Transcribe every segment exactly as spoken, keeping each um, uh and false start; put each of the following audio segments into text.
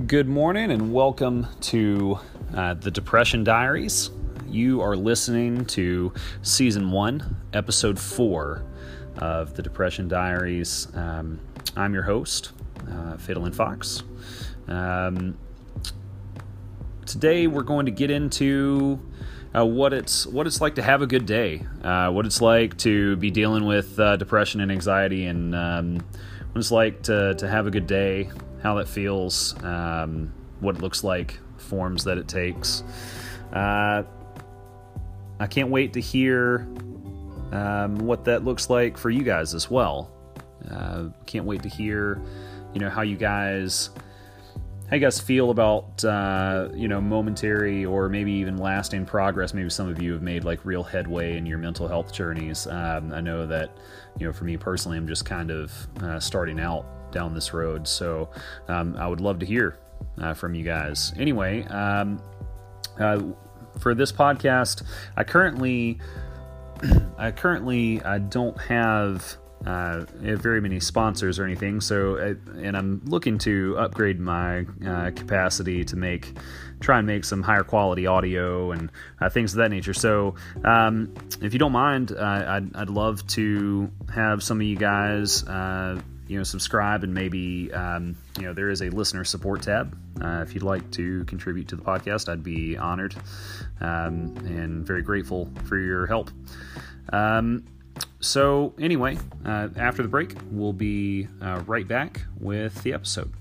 Good morning and welcome to uh, the Depression Diaries. You are listening to Season one, Episode four of the Depression Diaries. Um, I'm your host, uh, Fiddlin' Fox. Um, today we're going to get into uh, what it's what it's like to have a good day, uh, what it's like to be dealing with uh, depression and anxiety, and um, what it's like to, to have a good day, how that feels, um, what it looks like, forms that it takes. Uh, I can't wait to hear um, what that looks like for you guys as well. Uh, can't wait to hear, you know, how you guys, how you guys feel about, uh, you know, momentary or maybe even lasting progress. Maybe some of you have made like real headway in your mental health journeys. Um, I know that, you know, for me personally, I'm just kind of uh, starting out down this road. So um, I would love to hear uh, from you guys. Anyway, um, uh, for this podcast, I currently, I currently I don't have uh, very many sponsors or anything. So, I, and I'm looking to upgrade my uh, capacity to make, try and make some higher quality audio and uh, things of that nature. So, um, if you don't mind, uh, I'd, I'd love to have some of you guys, uh, you know, subscribe and maybe, um, you know, there is a listener support tab. Uh, if you'd like to contribute to the podcast, I'd be honored um, and very grateful for your help. Um, so anyway, uh, after the break, we'll be uh, right back with the episode.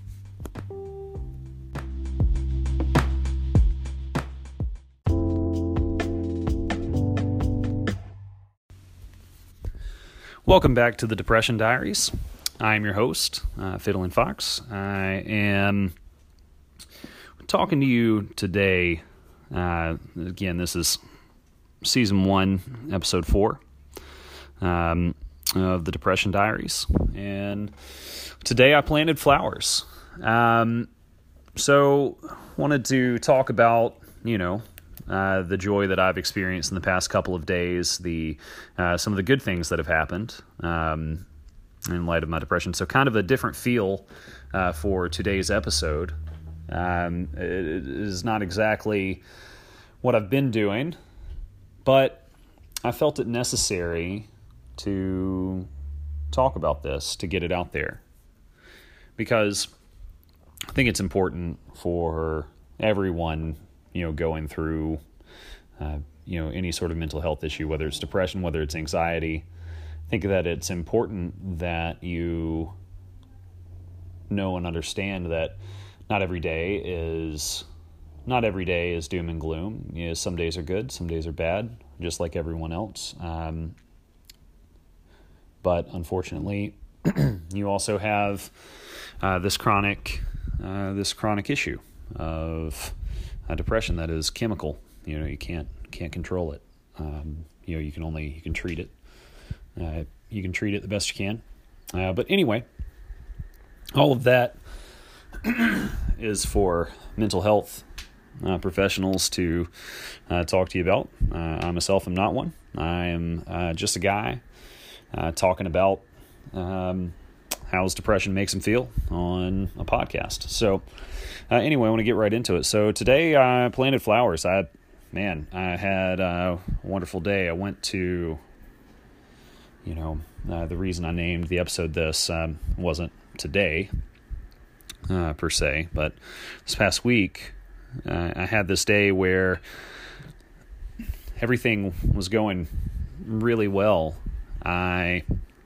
Welcome back to the Depression Diaries. I'm your host, uh, Fiddlin' Fox. I am talking to you today. Uh, again, this is Season one, Episode four um, of the Depression Diaries. And today I planted flowers. Um, so wanted to talk about, you know, uh, the joy that I've experienced in the past couple of days, the uh, some of the good things that have happened um, in light of my depression. So kind of a different feel uh, for today's episode. Um, it is not exactly what I've been doing, but I felt it necessary to talk about this, to get it out there, because I think it's important for everyone, you know, going through, uh, you know, any sort of mental health issue, whether it's depression, whether it's anxiety. I think that it's important that you know and understand that not every day is not every day is doom and gloom. You know, some days are good, some days are bad, just like everyone else. Um, but unfortunately, you also have uh, this chronic uh, this chronic issue of uh, depression that is chemical. You know, you can't can't control it. Um, you know, you can only you can treat it. Uh, you can treat it the best you can. Uh, but anyway, all of that is for mental health uh, professionals to uh, talk to you about. Uh, I myself am not one. I am uh, just a guy uh, talking about um, how depression makes him feel on a podcast. So uh, anyway, I want to get right into it. So today I planted flowers. I, man, I had a wonderful day. I went to, you know, uh, the reason I named the episode this um, wasn't today, Uh, per se, but this past week uh, I had this day where everything was going really well. I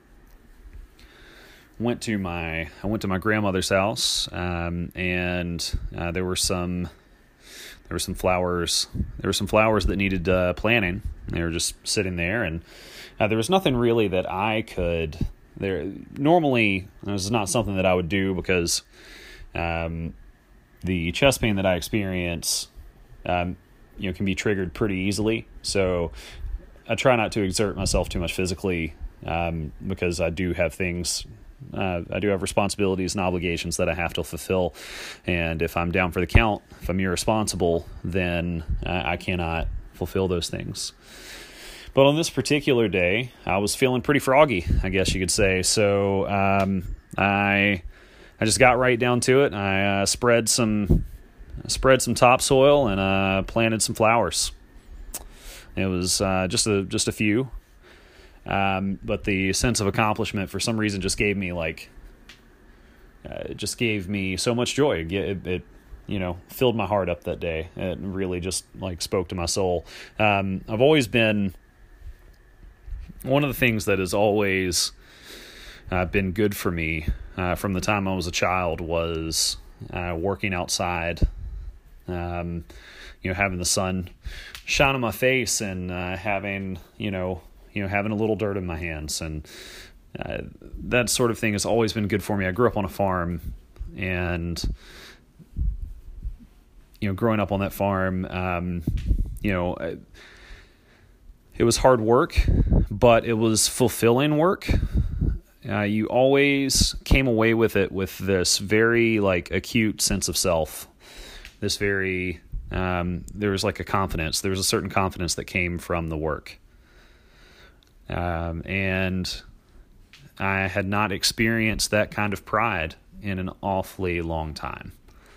went to my I went to my grandmother's house, um, and uh, there were some there were some flowers there were some flowers that needed uh, planting. They were just sitting there, and uh, there was nothing really that I could. There normally this is not something that I would do because. Um, the chest pain that I experience, um, you know, can be triggered pretty easily. So I try not to exert myself too much physically, um, because I do have things, uh, I do have responsibilities and obligations that I have to fulfill. And if I'm down for the count, if I'm irresponsible, then uh, I cannot fulfill those things. But on this particular day, I was feeling pretty froggy, I guess you could say. So um, I I just got right down to it. I uh, spread some spread some topsoil and uh, planted some flowers. It was uh, just a just a few, um, but the sense of accomplishment for some reason just gave me like uh, it just gave me so much joy. It, it, it you know filled my heart up that day. It really just like spoke to my soul. Um, I've always been one of the things that has always uh, been good for me uh, from the time I was a child was uh, working outside. Um, you know, having the sun shine on my face and uh, having, you know, you know, having a little dirt in my hands, and uh, that sort of thing has always been good for me. I grew up on a farm, and you know, growing up on that farm, um, you know, I, it was hard work, but it was fulfilling work. Uh, you always came away with it with this very like acute sense of self. This very, um, there was like a confidence. There was a certain confidence that came from the work. Um, and I had not experienced that kind of pride in an awfully long time.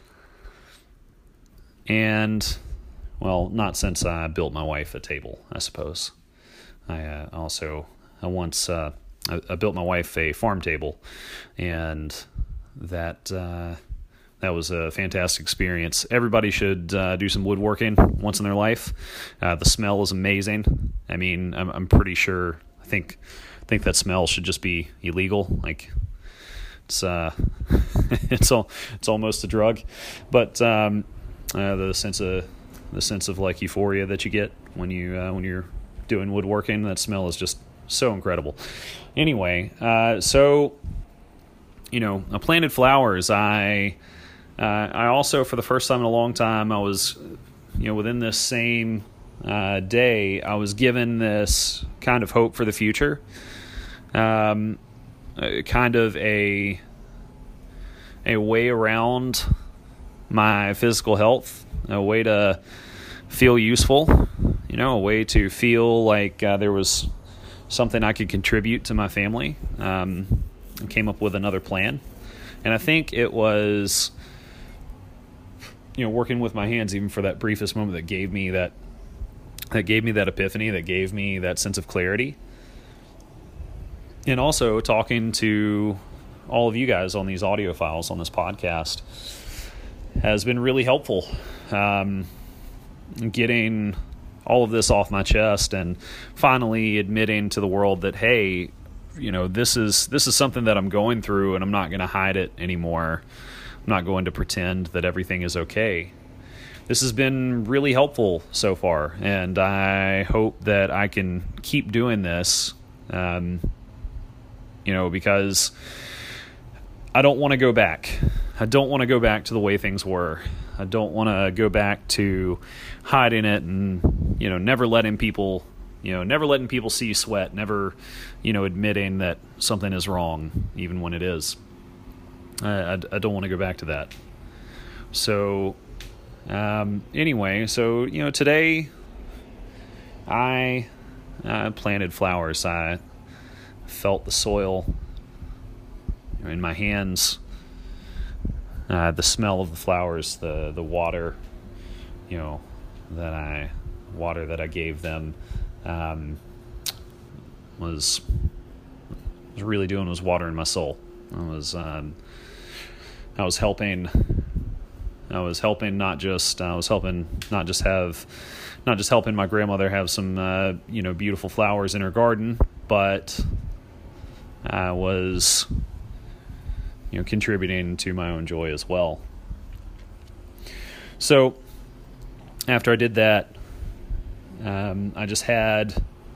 And, well, not since I built my wife a table, I suppose. I uh, also, I once, uh, I, I built my wife a farm table, and that, uh, That was a fantastic experience. Everybody should uh, do some woodworking once in their life. Uh, the smell is amazing. I mean, I'm, I'm pretty sure. I think, I think that smell should just be illegal. Like, it's uh, it's all, it's almost a drug. But um, uh, the sense of the sense of like euphoria that you get when you uh, when you're doing woodworking, that smell is just so incredible. Anyway, uh, so you know, I planted flowers. I Uh, I also, for the first time in a long time, I was, you know, within this same uh, day, I was given this kind of hope for the future, um, uh, kind of a a way around my physical health, a way to feel useful, you know, a way to feel like uh, there was something I could contribute to my family. Um, I came up with another plan, and I think it was, you know, working with my hands, even for that briefest moment, that gave me that, that gave me that epiphany, that gave me that sense of clarity. And also talking to all of you guys on these audio files on this podcast has been really helpful. Um, getting all of this off my chest and finally admitting to the world that, hey, you know, this is, this is something that I'm going through, and I'm not going to hide it anymore. I'm not going to pretend that everything is okay. This has been really helpful so far, and I hope that I can keep doing this, um, you know, because I don't want to go back. I don't want to go back to the way things were. I don't want to go back to hiding it and, you know, never letting people, you know, never letting people see you sweat, never, you know, admitting that something is wrong, even when it is. I, I, I don't want to go back to that. So, um, anyway, so, you know, today I uh, planted flowers. I felt the soil in my hands, uh, the smell of the flowers, the, the water, you know, that I, water that I gave them, um, was, was really doing was watering my soul. I was, um, I was helping, I was helping not just, I was helping not just have, not just helping my grandmother have some, uh, you know, beautiful flowers in her garden, but I was, you know, contributing to my own joy as well. So after I did that, um, I just had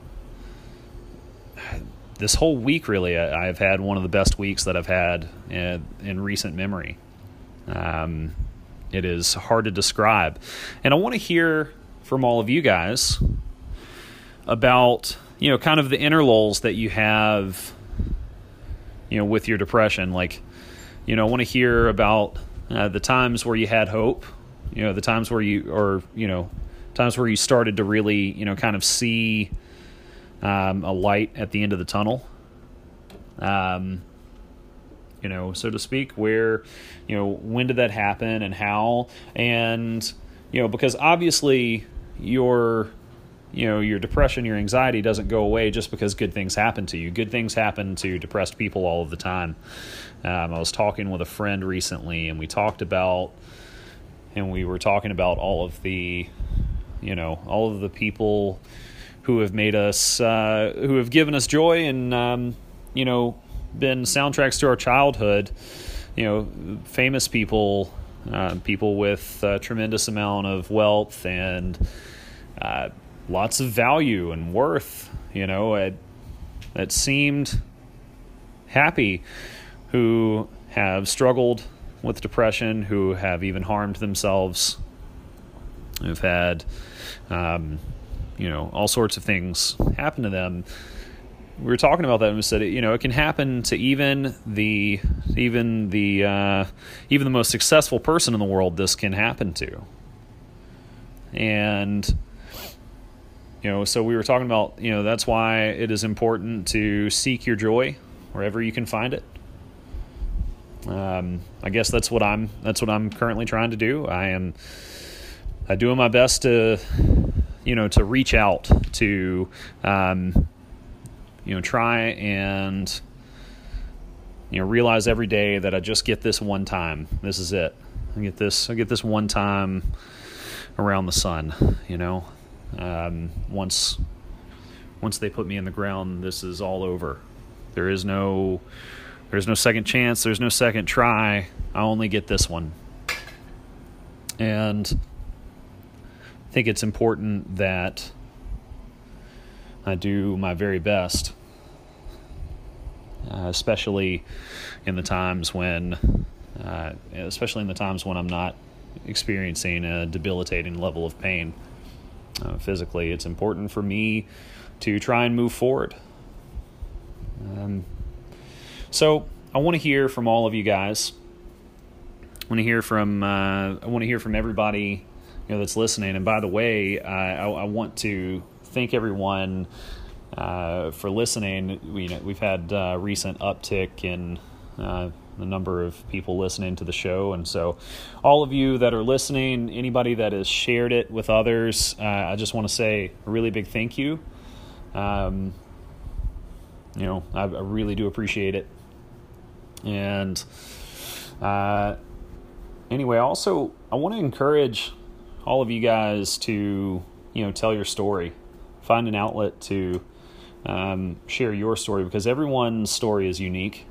this whole week, really, I, I've had one of the best weeks that I've had in, in recent memory. Um, it is hard to describe. And I want to hear from all of you guys about, you know, kind of the inner lulls that you have, you know, with your depression. Like, you know, I want to hear about uh, the times where you had hope, you know, the times where you, or, you know, times where you started to really, you know, kind of see Um, a light at the end of the tunnel. Um, you know, so to speak, where, you know, when did that happen and how, and, you know, because obviously your, you know, your depression, your anxiety doesn't go away just because good things happen to you. Good things happen to depressed people all of the time. Um, I was talking with a friend recently, and we talked about, and we were talking about all of the, you know, all of the people who have made us, uh, who have given us joy and, um, you know, been soundtracks to our childhood, you know, famous people, uh, people with a tremendous amount of wealth and uh, lots of value and worth, you know, it, that seemed happy, who have struggled with depression, who have even harmed themselves, who've had, um, you know, all sorts of things happen to them. We were talking about that and we said, you know, it can happen to even the even the uh, even the most successful person in the world. This can happen to, and you know, so we were talking about, you know, that's why it is important to seek your joy wherever you can find it. Um, I guess that's what I'm that's what I'm currently trying to do. I am uh, doing my best to, you know, to reach out to. Um, You know, try and, you know, realize every day that I just get this one time. This is it. I get this. I get this one time around the sun. You know, um, once once they put me in the ground, this is all over. There is no there's no second chance. There's no second try. I only get this one. And I think it's important that I do my very best, uh, especially in the times when, uh, especially in the times when I'm not experiencing a debilitating level of pain uh, physically. It's important for me to try and move forward. Um, so I want to hear from all of you guys. I want to hear from uh, I want to hear from everybody, you know, that's listening. And by the way, uh, I, I want to thank everyone uh, for listening. We, you know, we've had a uh, recent uptick in uh, the number of people listening to the show, and so all of you that are listening, anybody that has shared it with others, uh, I just want to say a really big thank you. Um, you know, I, I really do appreciate it. And uh, anyway, also I want to encourage all of you guys to, you know, tell your story. Find an outlet to um, share your story, because everyone's story is unique.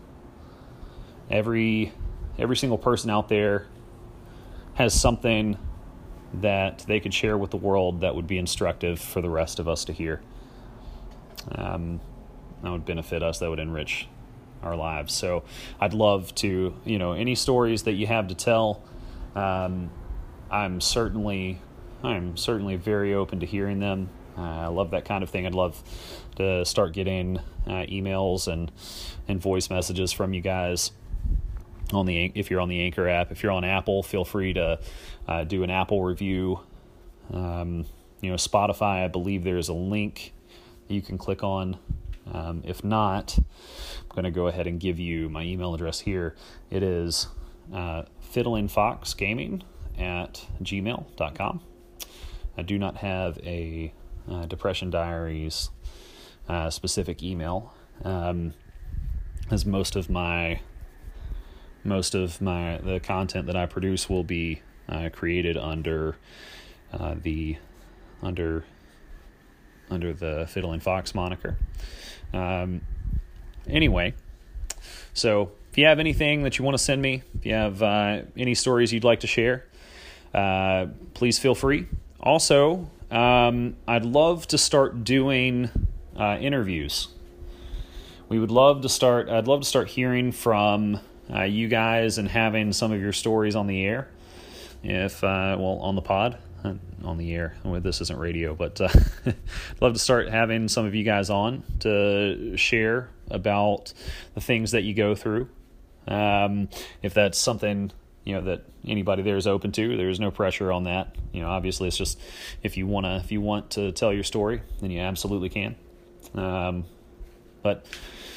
Every every single person out there has something that they could share with the world that would be instructive for the rest of us to hear. Um, that would benefit us. That would enrich our lives. So I'd love to, you know, any stories that you have to tell. Um, I'm certainly I'm certainly very open to hearing them. Uh, I love that kind of thing. I'd love to start getting uh, emails and and voice messages from you guys on the if you're on the Anchor app. If you're on Apple, feel free to uh, do an Apple review. Um, you know, Spotify, I believe there's a link you can click on. Um, if not, I'm going to go ahead and give you my email address here. It is uh, fiddlingfoxgaming at gmail dot com. I do not have a uh, Depression Diaries uh, specific email, um, as most of my most of my the content that I produce will be uh, created under uh, the under under the Fiddling Fox moniker. Um, anyway, so if you have anything that you want to send me, if you have uh, any stories you'd like to share, uh, please feel free. Also, um, I'd love to start doing uh, interviews. We would love to start. I'd love to start hearing from uh, you guys and having some of your stories on the air. If uh, well, on the pod, uh, on the air. Well, this isn't radio, but uh, I'd love to start having some of you guys on to share about the things that you go through. Um, if that's something, you know, that anybody there is open to, there's no pressure on that. You know, obviously it's just, if you want to, if you want to tell your story, then you absolutely can. Um, but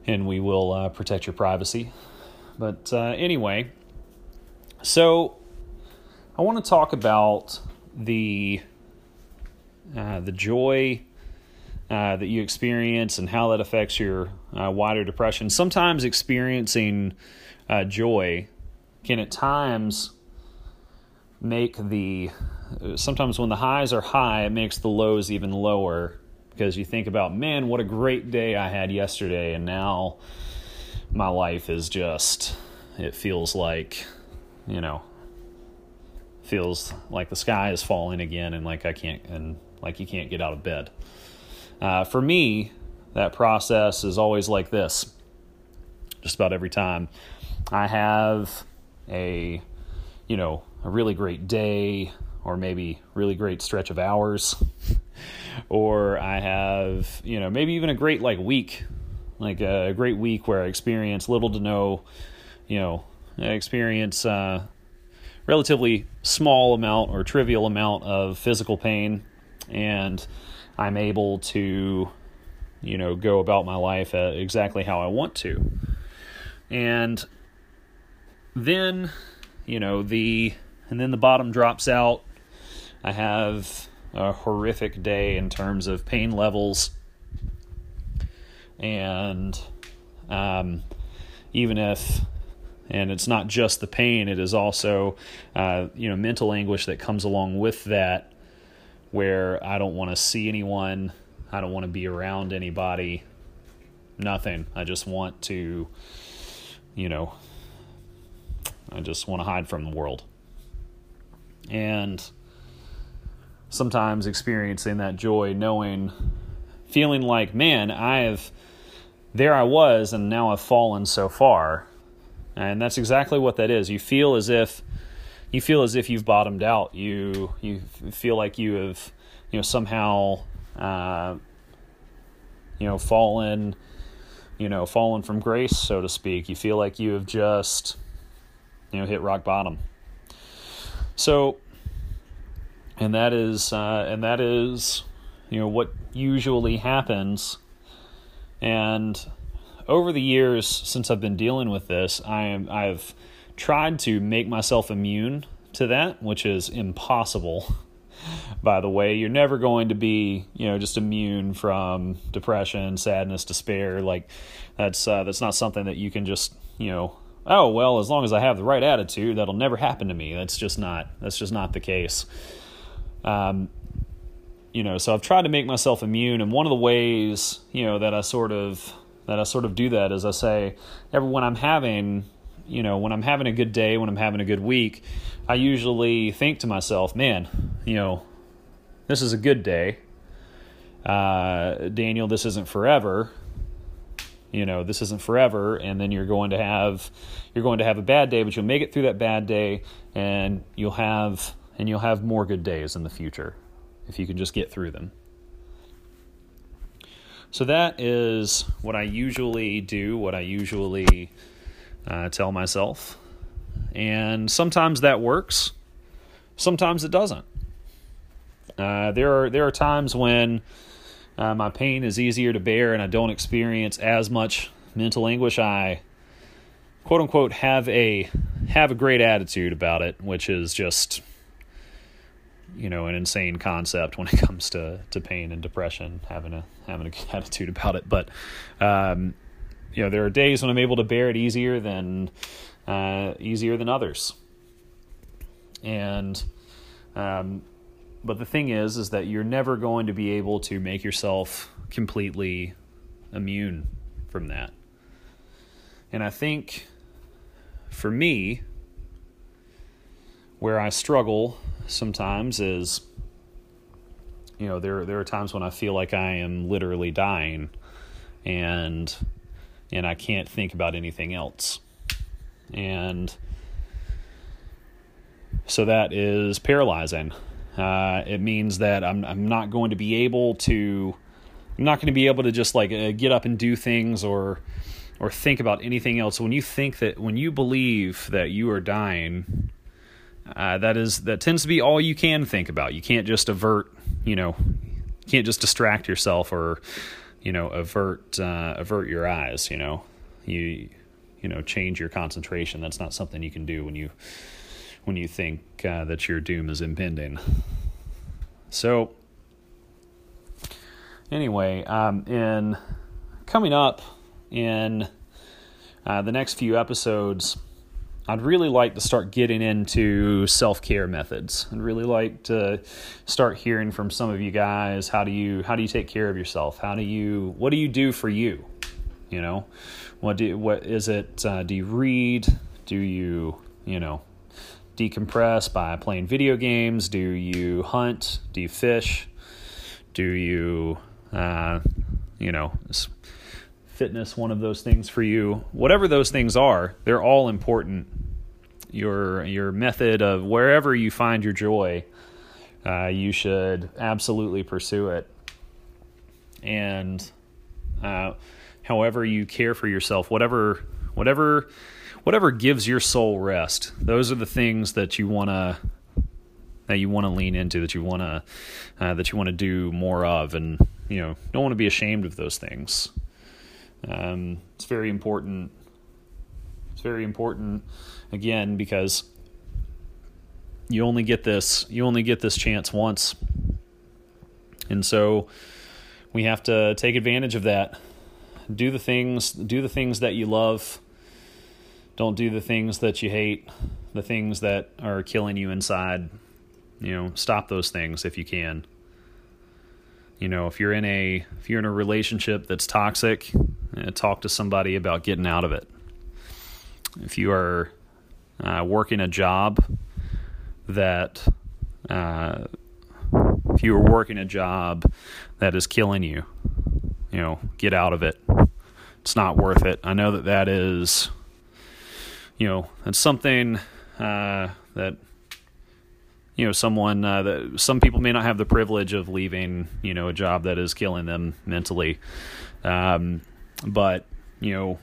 and we will uh, protect your privacy. But uh, anyway, so I want to talk about the uh, the joy uh, that you experience and how that affects your uh, wider depression. Sometimes experiencing uh, joy can at times make the, sometimes when the highs are high, it makes the lows even lower, because you think about, man, what a great day I had yesterday, and now my life is just, it feels like, you know, feels like the sky is falling again, and like I can't, and like you can't get out of bed. Uh, for me, that process is always like this. Just about every time I have a, you know, a really great day, or maybe really great stretch of hours, or I have, you know, maybe even a great like week, like a great week where I experience little to no, you know, I experience uh, relatively small amount or trivial amount of physical pain, and I'm able to, you know, go about my life uh, exactly how I want to. And then, you know, the, and then the bottom drops out. I have a horrific day in terms of pain levels. And um, even if, and it's not just the pain, it is also, uh, you know, mental anguish that comes along with that, where I don't want to see anyone, I don't want to be around anybody, nothing. I just want to, you know, I just want to hide from the world. And sometimes experiencing that joy, knowing, feeling like, man, I've, there I was, and now I've fallen so far. And that's exactly what that is. You feel as if, you feel as if you've bottomed out. You, you feel like you have, you know, somehow, uh, you know, fallen, you know, fallen from grace, so to speak. You feel like you have just, you know, hit rock bottom. So, and that is, uh, and that is, you know, what usually happens. And over the years since I've been dealing with this, I am, I've tried to make myself immune to that, which is impossible. By the way, you're never going to be, you know, just immune from depression, sadness, despair. Like that's, uh, that's not something that you can just, you know, oh, well, as long as I have the right attitude, that'll never happen to me. That's just not, that's just not the case. Um, you know, so I've tried to make myself immune. And one of the ways, you know, that I sort of, that I sort of do that is I say, every, when I'm having, you know, when I'm having a good day, when I'm having a good week, I usually think to myself, man, you know, this is a good day. Uh, Daniel, this isn't forever. You know, this isn't forever, and then you're going to have you're going to have a bad day, but you'll make it through that bad day, and you'll have and you'll have more good days in the future if you can just get through them. So that is what I usually do, what I usually uh, tell myself, and sometimes that works, sometimes it doesn't. Uh, there are there are times when Uh, my pain is easier to bear and I don't experience as much mental anguish. I, quote unquote, have a have a great attitude about it, which is just, you know, an insane concept when it comes to, to pain and depression, having a having a good attitude about it. But, um, you know, there are days when I'm able to bear it easier than uh, easier than others. And um But the thing is, is that you're never going to be able to make yourself completely immune from that. And I think for me, where I struggle sometimes is, you know, there there are times when I feel like I am literally dying, and and I can't think about anything else. And so that is paralyzing. Uh, it means that I'm I'm not going to be able to I'm not going to be able to just like uh, get up and do things or or think about anything else. When you think that when you believe that you are dying, uh, that is that tends to be all you can think about. You can't just avert, you know, you can't just distract yourself or you know, avert uh, avert your eyes. You know, you you know, change your concentration. That's not something you can do when you when you think uh, that your doom is impending. So, anyway, um, in coming up in uh, the next few episodes, I'd really like to start getting into self-care methods. I'd really like to start hearing from some of you guys. How do you how do you take care of yourself? How do you what do you do for you? You know, what do what is it? Uh, do you read? Do you you know decompress by playing video games? Do you hunt? Do you fish? Do you uh, you know is fitness one of those things for you? Whatever those things are, they're all important. Your your method of wherever you find your joy, uh, you should absolutely pursue it. And uh, however you care for yourself, whatever whatever whatever gives your soul rest, those are the things that you want to that you want to lean into, that you want to uh, that you want to do more of, and you know don't want to be ashamed of those things. Um, it's very important. It's very important, again, because you only get this, you only get this chance once. And so we have to take advantage of that. Do the things, do the things that you love. Don't do the things that you hate, the things that are killing you inside. You know, stop those things if you can. You know, if you're in a, if you're in a relationship that's toxic, uh, talk to somebody about getting out of it. If you are uh, working a job that, uh, if you are working a job that is killing you, you know, get out of it. It's not worth it. I know that that is, you know, that's something uh, that, you know, someone uh, that some people may not have the privilege of leaving, you know, a job that is killing them mentally. Um, but, you know,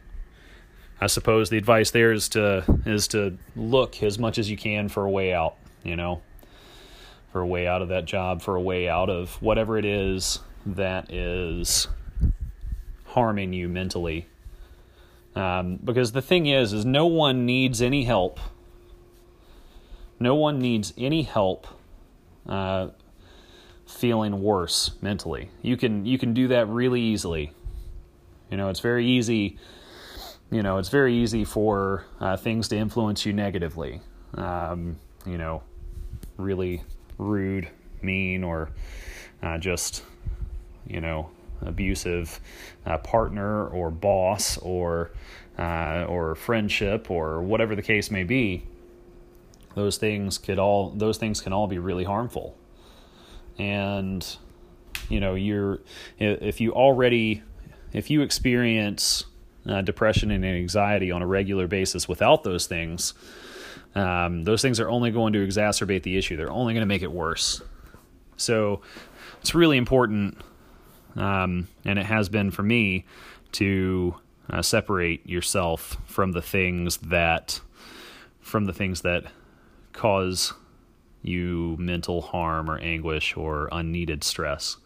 I suppose the advice there is to is to look as much as you can for a way out, you know, for a way out of that job, for a way out of whatever it is that is harming you mentally. Um, because the thing is, is no one needs any help. No one needs any help uh, feeling worse mentally. You can you can do that really easily. You know, it's very easy. You know, it's very easy for uh, things to influence you negatively. Um, you know, really rude, mean, or uh, just, you know, abusive uh, partner or boss or uh, or friendship or whatever the case may be. Those things could all those things can all be really harmful. And you know, you're if you already if you experience Uh, depression and anxiety on a regular basis without those things, um, those things are only going to exacerbate the issue. They're only going to make it worse. So it's really important, um, and it has been for me, to uh, separate yourself from the things that from the things that cause you mental harm or anguish or unneeded stress.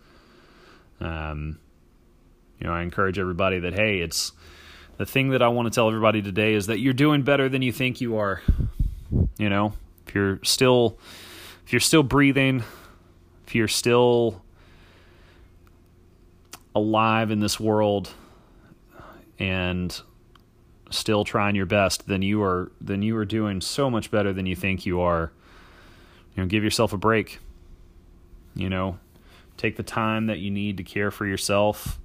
Um, you know, I encourage everybody that, hey, it's the thing that I want to tell everybody today is that you're doing better than you think you are. You know, if you're still, if you're still breathing, if you're still alive in this world and still trying your best, then you are, then you are doing so much better than you think you are. You know, give yourself a break. You know, take the time that you need to care for yourself.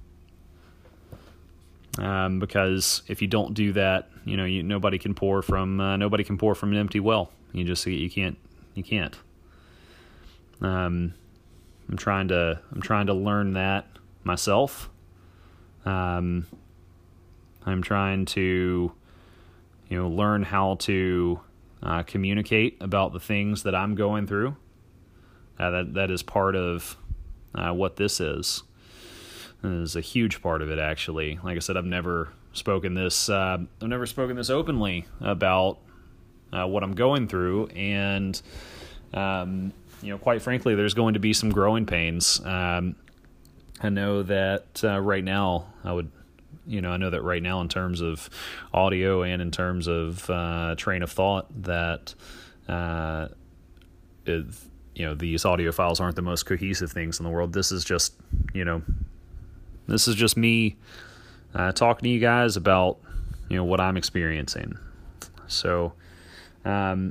Um, because if you don't do that, you know, you, nobody can pour from uh, nobody can pour from an empty well. You just you can't you can't. Um, I'm trying to I'm trying to learn that myself. Um, I'm trying to, you know, learn how to uh, communicate about the things that I'm going through. Uh, that that is part of uh, what this is. Is a huge part of it, actually. Like I said, I've never spoken this. Uh, I've never spoken this openly about uh, what I'm going through, and um, you know, quite frankly, there's going to be some growing pains. Um, I know that uh, right now I would, you know, I know that right now in terms of audio and in terms of uh, train of thought that, uh, it, you know, these audio files aren't the most cohesive things in the world. This is just, you know, this is just me uh, talking to you guys about, you know, what I'm experiencing. So, um,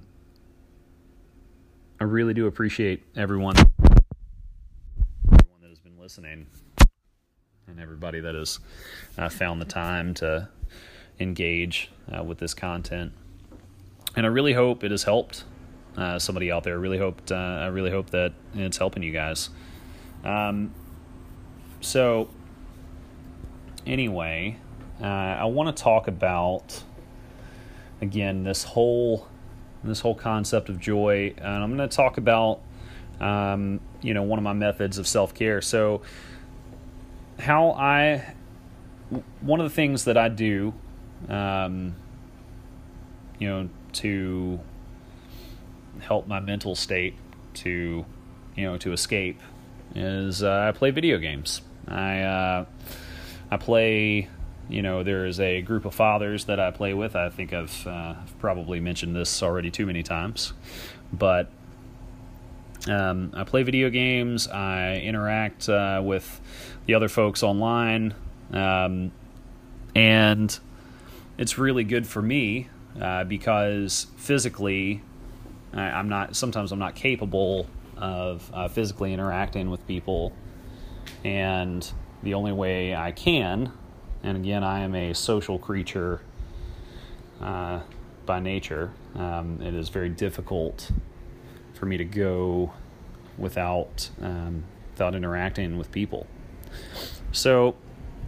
I really do appreciate everyone, everyone that has been listening, and everybody that has uh, found the time to engage uh, with this content. And I really hope it has helped uh, somebody out there. I really hoped, uh, I really hope that it's helping you guys. Um, so, anyway, uh, I want to talk about again this whole this whole concept of joy, and I'm going to talk about um, you know one of my methods of self-care. So, how I one of the things that I do, um, you know, to help my mental state to you know to escape is uh, I play video games. I uh, I play. You know, there is a group of fathers that I play with. I think I've, uh, I've probably mentioned this already too many times. But um, I play video games. I interact uh, with the other folks online. Um, and it's really good for me uh, because physically, I, I'm not, sometimes I'm not capable of uh, physically interacting with people. And the only way I can... And again, I am a social creature uh, by nature. Um, it is very difficult for me to go without um, without interacting with people. So,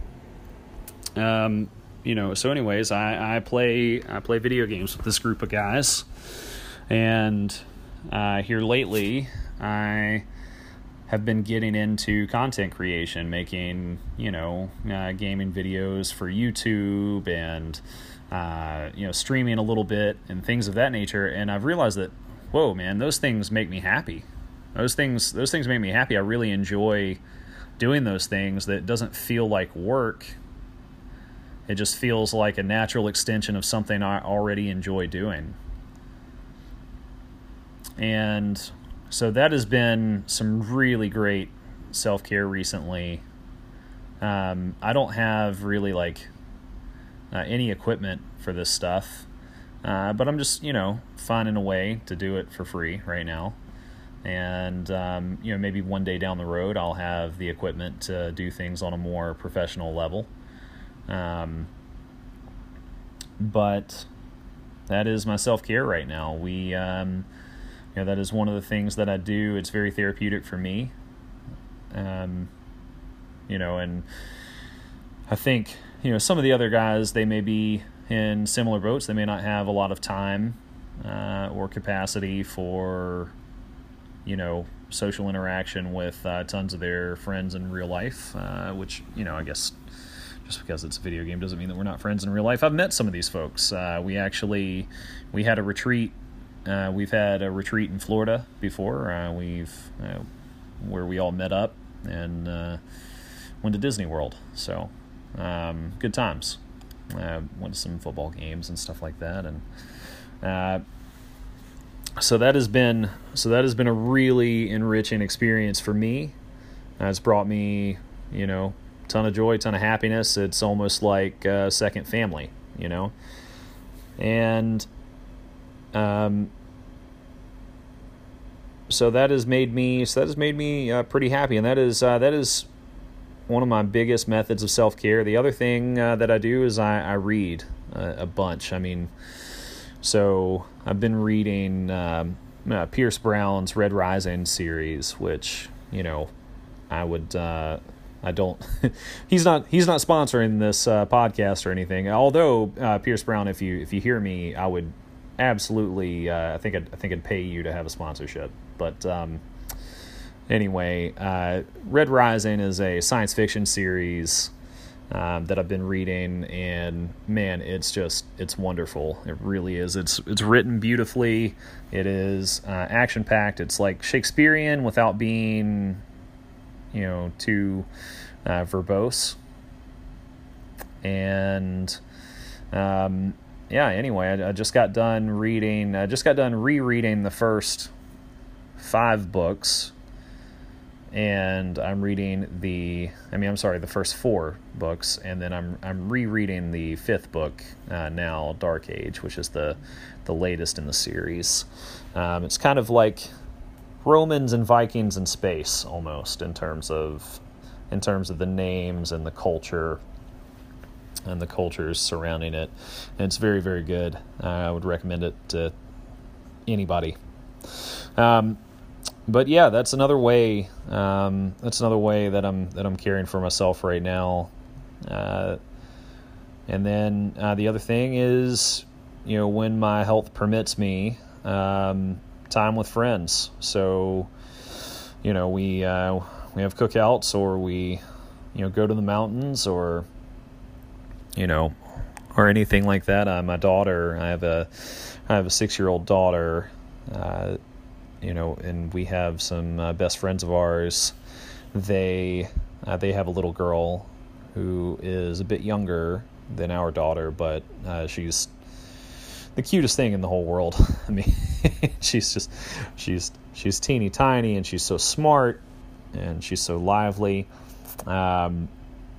um, you know. So, anyways, I, I play I play video games with this group of guys, and uh, here lately, I have been getting into content creation, making, you know, uh, gaming videos for YouTube and, uh, you know, streaming a little bit and things of that nature. And I've realized that, whoa, man, those things make me happy. Those things, those things make me happy. I really enjoy doing those things. That doesn't feel like work. It just feels like a natural extension of something I already enjoy doing. And so that has been some really great self-care recently. Um, I don't have really like uh, any equipment for this stuff, uh, but I'm just, you know, finding a way to do it for free right now. And, um, you know, maybe one day down the road, I'll have the equipment to do things on a more professional level. Um, but that is my self-care right now. We, um, You know, that is one of the things that I do. It's very therapeutic for me. Um, you know, and I think, you know, some of the other guys, they may be in similar boats. They may not have a lot of time uh, or capacity for, you know, social interaction with uh, tons of their friends in real life, uh, which, you know, I guess just because it's a video game doesn't mean that we're not friends in real life. I've met some of these folks. Uh, we actually, we had a retreat. Uh, we've had a retreat in Florida before. Uh, we've uh, where we all met up and uh, went to Disney World. So um, good times. Uh, went to some football games and stuff like that. And uh, so that has been so that has been a really enriching experience for me. Uh, it's brought me, you know, a ton of joy, ton of happiness. It's almost like a second family, you know, and. Um, so that has made me, so that has made me uh, pretty happy. And that is, uh, that is one of my biggest methods of self-care. The other thing uh, that I do is I, I read a, a bunch. I mean, so I've been reading um, uh, Pierce Brown's Red Rising series, which, you know, I would, uh, I don't, he's not, he's not sponsoring this uh, podcast or anything. Although, uh, Pierce Brown, if you, if you hear me, I would absolutely, uh, I think I'd, I think I'd pay you to have a sponsorship. But um, anyway, uh, Red Rising is a science fiction series um, that I've been reading, and man, it's just, it's wonderful. It really is. It's it's written beautifully. It is uh, action-packed. It's like Shakespearean without being, you know, too uh, verbose. And um, yeah, anyway, I, I just got done reading, I just got done rereading the first five books. And I'm reading the, I mean, I'm sorry, the first four books, and then I'm I'm rereading the fifth book uh, now, Dark Age, which is the the latest in the series. Um, it's kind of like Romans and Vikings in space, almost, in terms of in terms of the names and the culture and the cultures surrounding it. And it's very, very good. Uh, I would recommend it to anybody. Um, But yeah, that's another way. Um, that's another way that I'm that I'm caring for myself right now. Uh, and then uh, the other thing is, you know, when my health permits me, um, time with friends. So, you know, we uh, we have cookouts, or we, you know, go to the mountains, or, you know, or anything like that. Uh, my daughter, I have a I have a six-year-old daughter. Uh, You know, and we have some uh, best friends of ours. They uh, they have a little girl who is a bit younger than our daughter, but uh, she's the cutest thing in the whole world. I mean, she's just she's she's teeny tiny, and she's so smart, and she's so lively. Um,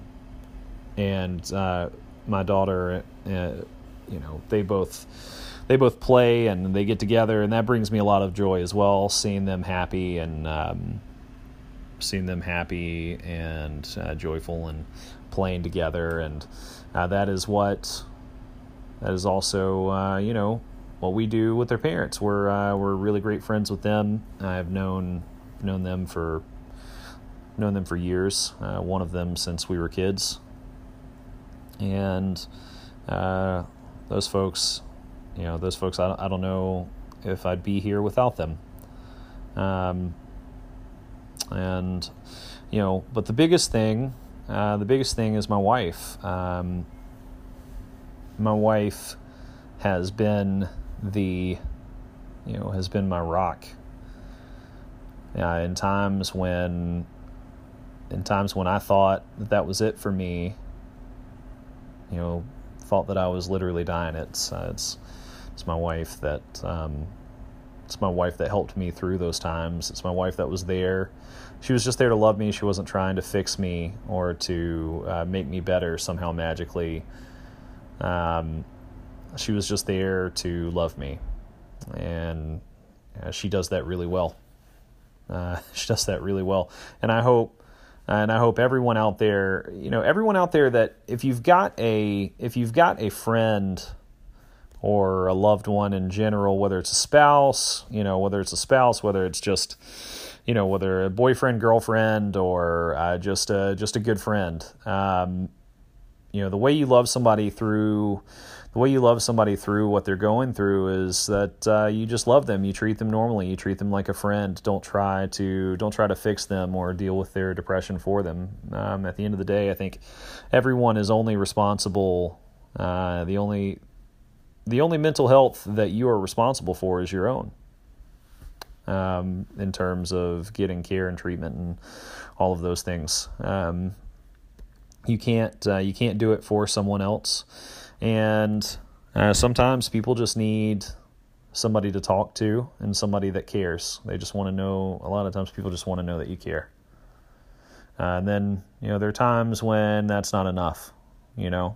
and uh, my daughter, uh, you know, they both. They both play and they get together, and that brings me a lot of joy as well, seeing them happy and um, seeing them happy and uh, joyful and playing together. And uh, that is what that is also uh, you know, what we do with their parents. We're uh, we're really great friends with them. I've known known them for known them for years. Uh, one of them since we were kids, and uh, those folks. You know, those folks, I don't, I don't know if I'd be here without them. Um, and, you know, but the biggest thing, uh, the biggest thing is my wife. Um, my wife has been the, you know, has been my rock. Uh, in times when, in times when I thought that that was it for me, you know, thought that I was literally dying. It's, uh, it's, It's my wife that um, it's my wife that helped me through those times. It's my wife that was there. She was just there to love me. She wasn't trying to fix me or to uh, make me better somehow magically. Um, she was just there to love me, and uh, she does that really well. Uh, she does that really well, and I hope. And I hope everyone out there, you know, everyone out there that if you've got a if you've got a friend or a loved one in general, whether it's a spouse, you know, whether it's a spouse, whether it's just, you know, whether a boyfriend, girlfriend, or uh, just a, just a good friend, um, you know, the way you love somebody through, the way you love somebody through what they're going through is that uh, you just love them. You treat them normally. You treat them like a friend. Don't try to, don't try to fix them or deal with their depression for them. Um, at the end of the day, I think everyone is only responsible. Uh, the only, The only mental health that you are responsible for is your own, um, in terms of getting care and treatment and all of those things. Um, you can't uh, you can't do it for someone else, and uh, sometimes people just need somebody to talk to and somebody that cares. They just want to know. A lot of times, people just want to know that you care. Uh, and then you know there are times when that's not enough. You know.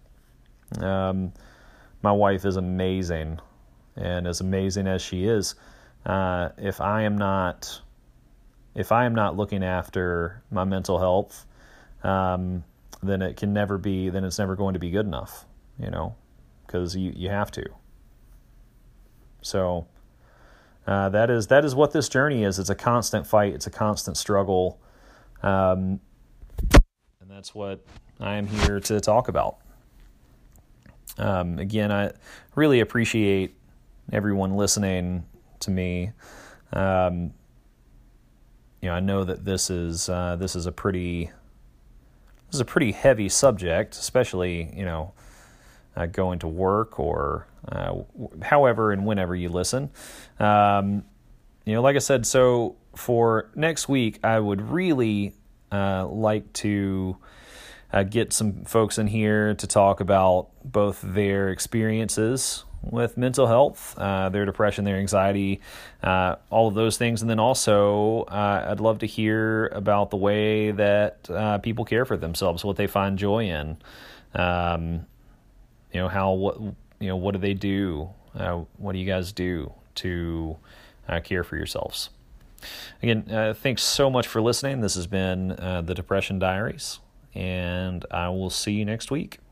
Um, My wife is amazing, and as amazing as she is, uh, if I am not, if I am not looking after my mental health, um, then it can never be, then it's never going to be good enough, you know, because you, you have to. So uh, that is that is what this journey is. It's a constant fight. It's a constant struggle, um, and that's what I am here to talk about. Um, again, I really appreciate everyone listening to me. Um, you know, I know that this is uh, this is a pretty this is a pretty heavy subject, especially you know uh, going to work or uh, however and whenever you listen. Um, you know, like I said, so for next week, I would really uh, like to uh, get some folks in here to talk about both their experiences with mental health, uh, their depression, their anxiety, uh, all of those things. And then also, uh, I'd love to hear about the way that uh, people care for themselves, what they find joy in. Um, you know, how, what, you know, what do they do? Uh, what do you guys do to uh, care for yourselves? Again, uh, thanks so much for listening. This has been uh, the Depression Diaries, and I will see you next week.